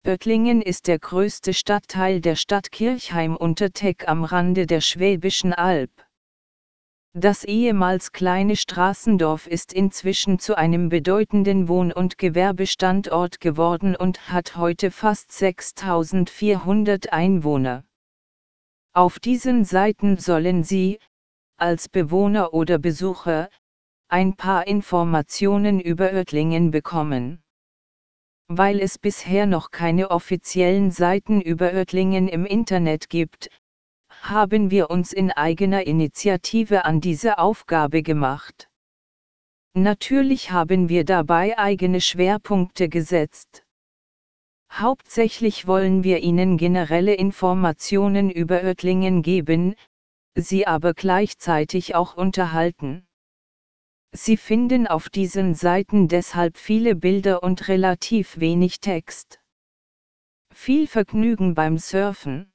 Oettlingen ist der größte Stadtteil der Stadt Kirchheim-Unterteg am Rande der Schwäbischen Alb. Das ehemals kleine Straßendorf ist inzwischen zu einem bedeutenden Wohn- und Gewerbestandort geworden und hat heute fast 6400 Einwohner. Auf diesen Seiten sollen Sie, als Bewohner oder Besucher, ein paar Informationen über Oettlingen bekommen. Weil es bisher noch keine offiziellen Seiten über Oettlingen im Internet gibt, haben wir uns in eigener Initiative an diese Aufgabe gemacht. Natürlich haben wir dabei eigene Schwerpunkte gesetzt. Hauptsächlich wollen wir Ihnen generelle Informationen über Oettlingen geben, Sie aber gleichzeitig auch unterhalten. Sie finden auf diesen Seiten deshalb viele Bilder und relativ wenig Text. Viel Vergnügen beim Surfen!